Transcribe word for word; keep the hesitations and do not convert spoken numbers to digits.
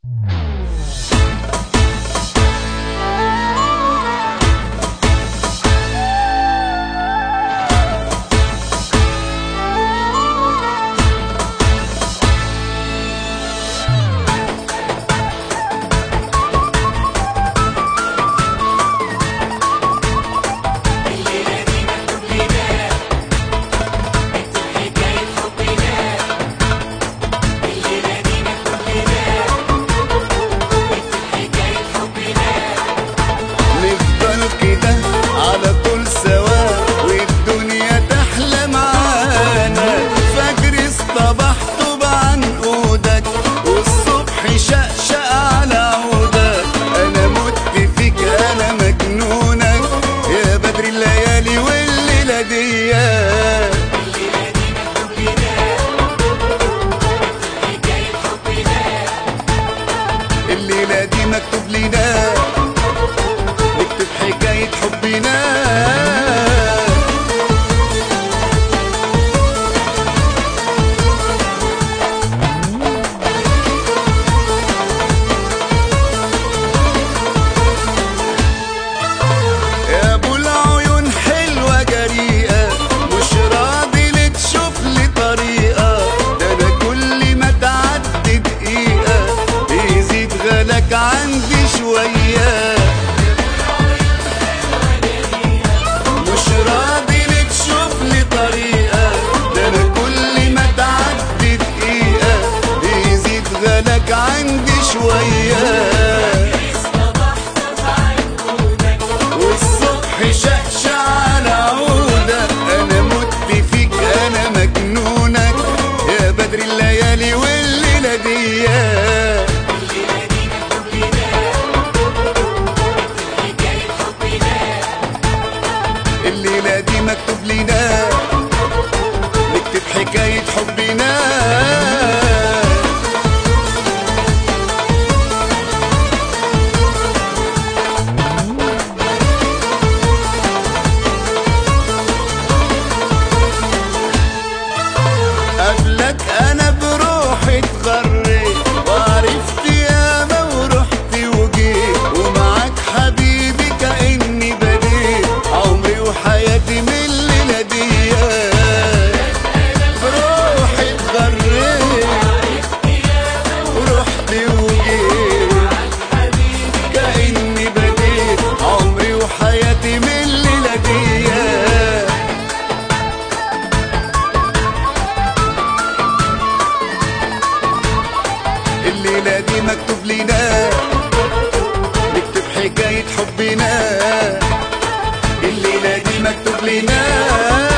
الليلة دي مكتوب لنا نكتب حكاية حبنا. يا ابو العيون حلوة جريئة مش راضي لك تشوف لي طريقة، ده انا كل ما تعدي دقيقة يزيد غلاك عندي شوية. مش راضي لك تشوف لي طريقة، ده انا كل ما تعدي دقيقة يزيد غلاك عندي شوية. شقشق على عودك انا مت فيك انا مجنونك يا بدر الليالي والليله دي. الليله دي مكتوب لنا نكتب حكايه حبنا. قبلك انا بروحي اتغريت وعرفت ياما ورحت وجيت، ومعاك حبيبي كأني بديت عمري وحياتي من الليلة دي. بروحي اتغريت ورحت وجيت كأني بديت عمري وحياتي من الليلة دي. الليلة دي مكتوب لنا نكتب حكاية حبنا. الليلة دي مكتوب لنا